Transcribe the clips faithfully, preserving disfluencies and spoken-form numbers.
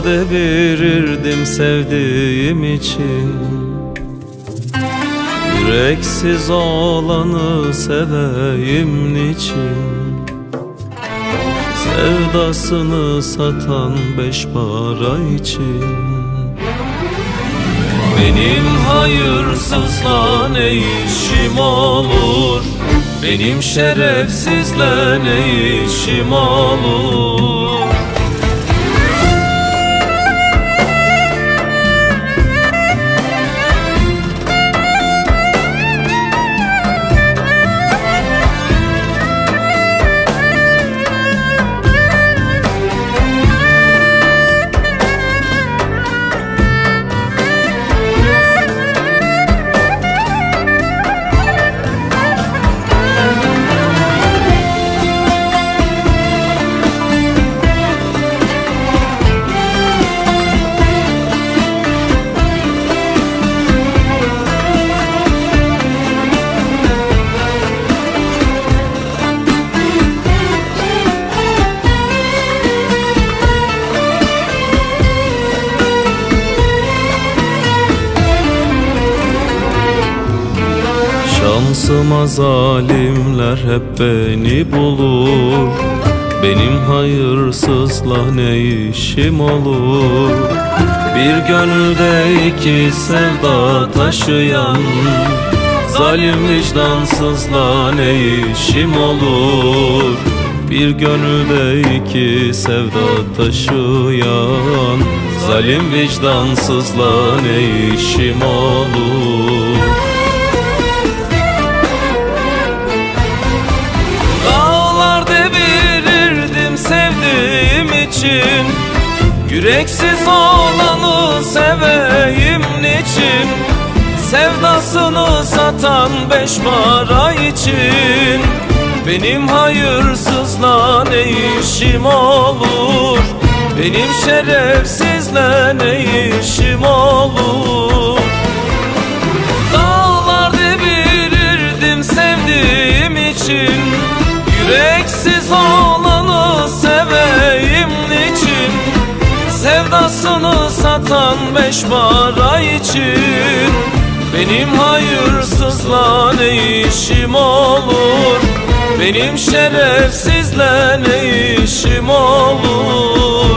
devirirdim sevdiğim için. Yüreksiz olanı seveyim niçin? Sevdasını satan beş para için. Benim hayırsızla ne işim olur? Benim şerefsizle ne işim olur? Şansıma zalimler hep beni bulur. Benim hayırsızla ne işim olur? Bir gönülde iki sevda taşıyan zalim vicdansızla ne işim olur? Bir gönülde iki sevda taşıyan zalim vicdansızla ne işim olur? için, yüreksiz olanı seveyim niçin? Sevdasını satan beş para için. Benim hayırsızla ne işim olur? Benim şerefsizle ne işim olur? Dağlar devirirdim sevdiğim için. Yüreksiz olanı seveyim niçin? Sevdasını satan beş para için. Benim hayırsızla ne işim olur? Benim şerefsizle ne işim olur?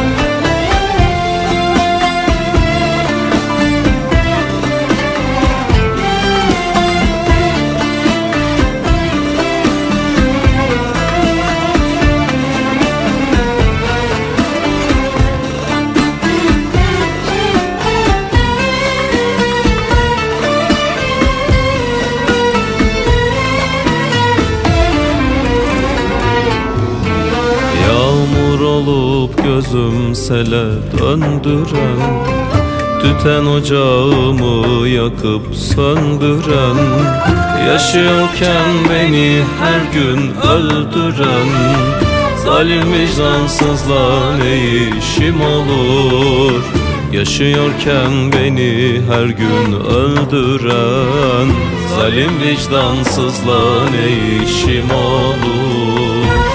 Olup gözüm sele döndüren, tüten ocağımı yakıp söndüren, yaşıyorken beni her gün öldüren zalim vicdansızla ne işim olur? Yaşıyorken beni her gün öldüren zalim vicdansızla ne işim olur?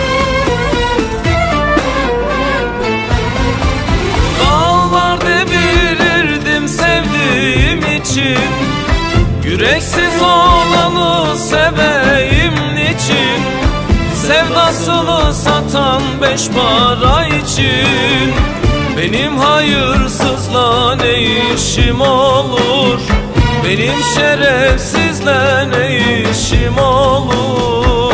Yüreksiz olanı seveyim niçin? Sevdasını satan beş para için. Benim hayırsızla ne işim olur? Benim şerefsizle ne işim olur?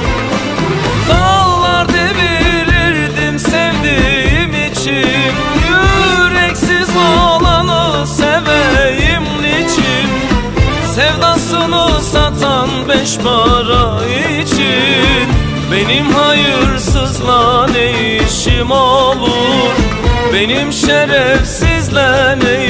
Dağlar devirirdim sevdiğim için. Yüreksiz olanı seveyim niçin? Sevdasını satan beş para için. Benim hayırsızla ne işim olur? Benim şerefsizle ne